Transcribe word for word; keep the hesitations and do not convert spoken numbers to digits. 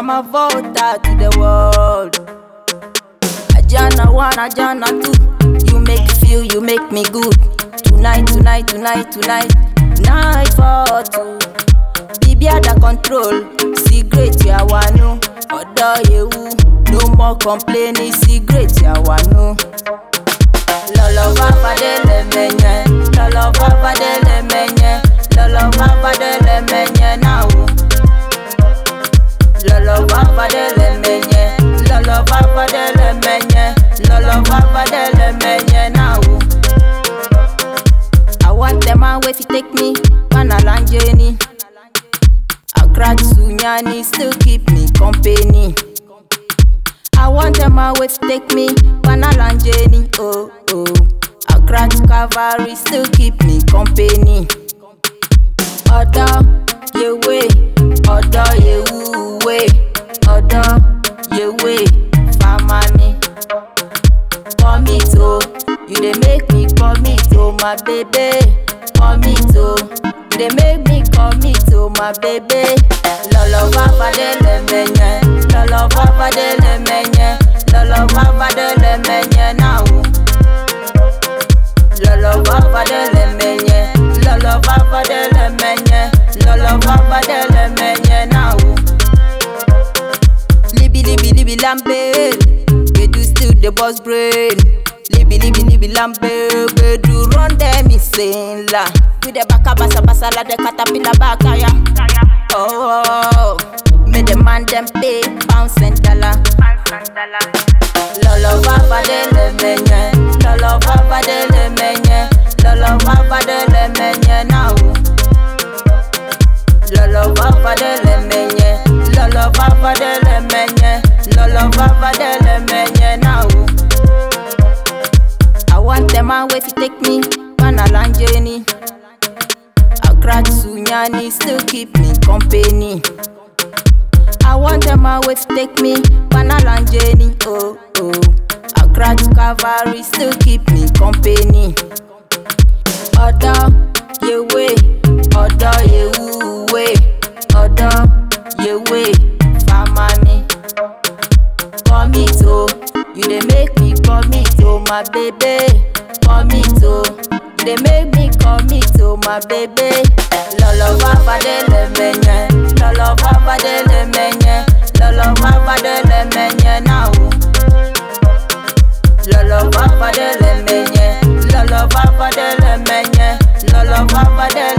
my voter to the world. Ajana one, Ajana two. You make me feel, you make me good. Tonight, tonight, tonight, tonight. Night for two. Bibi ada control. Cigarette ya wanu. Odo yewu. No more complaining. Cigarette ya wanu. Lolo papa de le menye. Lolo papa de le menye. Lolo papa de le menye now. Lolo papa de le menye. Lolo papa de le menye. Lolo papa de le menye now. I want them man way fi take me on a long journey. Accra to Sunyani still keep me company. I want them man way fi take me on a long journey. Oh oh. Accra to Cavalry still keep me company. Odo yewe, odo yewe, odo yewe, famani. Commit oh, you dey make me commit oh my baby. Commit oh, you dey make me commit oh my baby. Lolo papa de le menye, lolo papa de le menye, lolo papa de le menye now. Lolo papa de le menye, lolo papa de le menye, lolo papa de le menye now. Libi libi libi lambe, we do still the boss brain. Libi libi libi lambe, we do run them insane la. With the baka basa basa la the caterpillar baka ya. Oh, me the man them pay pounds and dollar. Lolo papa de le menye, lolo papa de le menye, lolo papa de le menye now. Lolo papa de le menye, lolo papa de le menye, lolo papa de le menye now. I want them man way fi take me on a long journey. Accra to Sunyani still keep me company. I want them man way fi take me on a long journey. Oh oh. Accra to Cavalry still keep me company. Odo yewe, odo yewe, odo yewe, famani. Commit oh, you dey make me commit oh my baby. Commit oh, you dey make me commit oh my baby. Lolo papa de le menye, lolo papa de le menye, lolo papa de le menye now. Lolo papa de le menye, lolo papa de le menye, lolo papa de